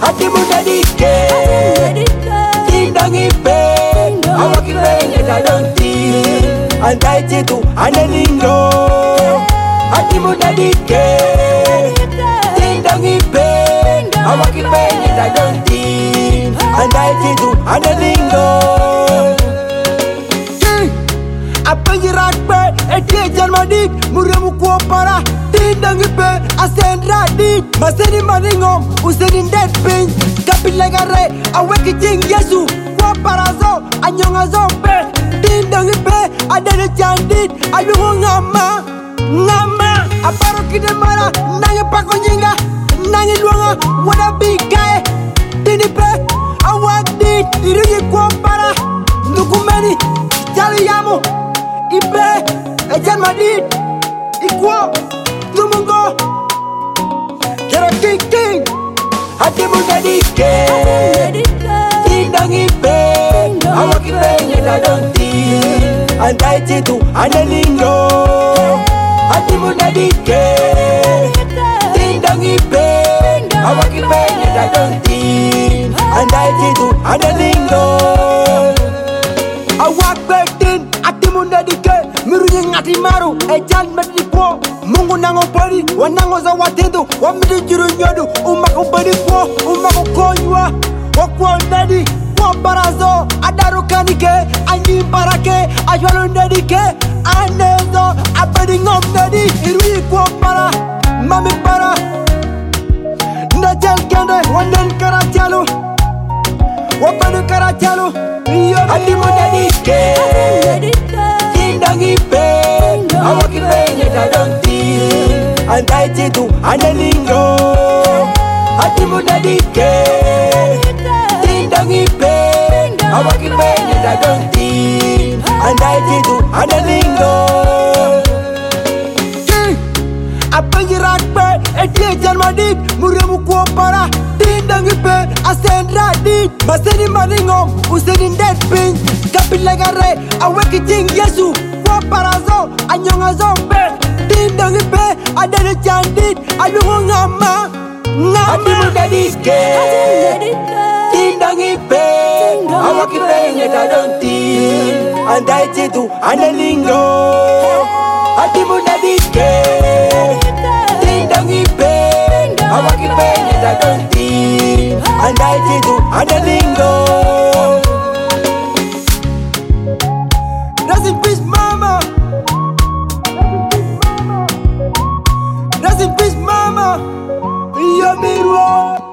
Hatimu dedike Tindang ipe Awaki penye dadonti Andai citu anelingo Hatimu dedike Tindang ipe Awaki penye dadonti Andai citu anelingo Apa jirakbe Eti janmadik Muremu kuopara Tindang ipe Asen radik Maseni maningom Usenin dead pin Kapilegare Aweki jing yesu Kuoparazo Anyongazo pe Tindang ipe Adene candid Ayungo ngama Ngama Aparo kidemara Nange pako nyinga Nange luanga Wada bikae Tinipe Awadid Irigi kuopara Ndukumeni Jali yamu Ipe Ejan madid Ikwo Tumungo Kera king Hatimu dedike Tindang ipe Awaki penye dadonti Andai citu anelingo Hatimu dedike Tindang ipe Awaki penye dadonti Andai citu anelingo Awak betin Hatimu dedike Mirunya ngati maru Ejan medikwo Mungu nango bari Wanango za watendu Wamidi jiru nyodu Umako bari kwa Umako konywa Wakwa nadi Kwa barazo Adaru kanike Anyi barake Ajwalu nedike Anezo Abadi ngom nadi Irui kwa para Mami para Najel kende Wanen karachalu Wabanu karachalu Hatimu dedike Tindang ipe Awaki penye dadonti Andai citu anelingo Hatimu dedike Tindang ipe Awaki penye dadonti Andai citu anelingo Apa jirakbe Eti janmadik Muremu kuopara Tindang ipe Asen radik Maseni maningom Usenin dead pin Kapilegare Aweki jing yesu Kuoparazo Anyongazo pe Tindang ipe Adene candid Ayungo ngama Hatimu dedike Tindang ipe Awaki penye dadonti Andai citu anelingo Hatimu dedike Tindang ipe Awaki penye dadonti Andai citu anelingo Rest in peace mama Rest in peace mama Yamirwa